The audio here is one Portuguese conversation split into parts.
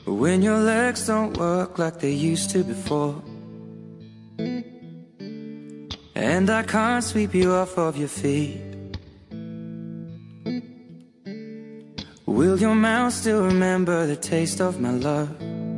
When your legs don't work like they used to before, and I can't sweep you off of your feet. Will your mouth still remember the taste of my love?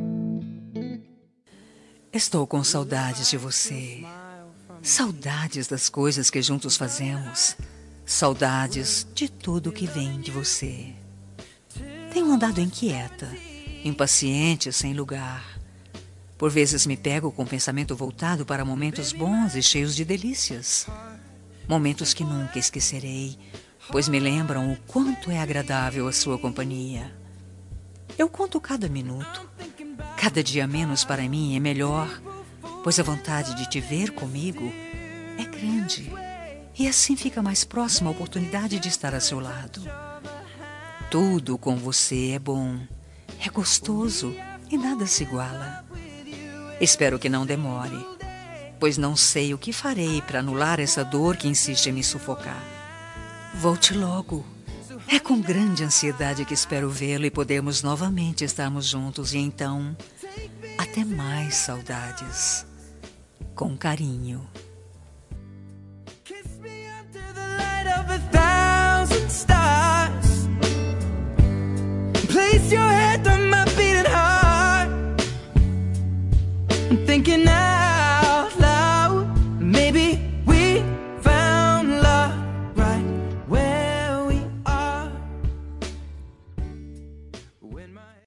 Estou com saudades de você. Saudades das coisas que juntos fazemos. Saudades de tudo que vem de você. Tenho andado inquieta, impaciente, sem lugar. Por vezes me pego com o pensamento voltado para momentos bons e cheios de delícias. Momentos que nunca esquecerei, pois me lembram o quanto é agradável a sua companhia. Eu conto cada minuto. Cada dia menos para mim é melhor, pois a vontade de te ver comigo é grande. E assim fica mais próxima a oportunidade de estar a seu lado. Tudo com você é bom, é gostoso e nada se iguala. Espero que não demore, pois não sei o que farei para anular essa dor que insiste em me sufocar. Volte logo. É com grande ansiedade que espero vê-lo e podermos novamente estarmos juntos. E então, até mais saudades. Com carinho. Place your head on my beating heart. I'm thinking now.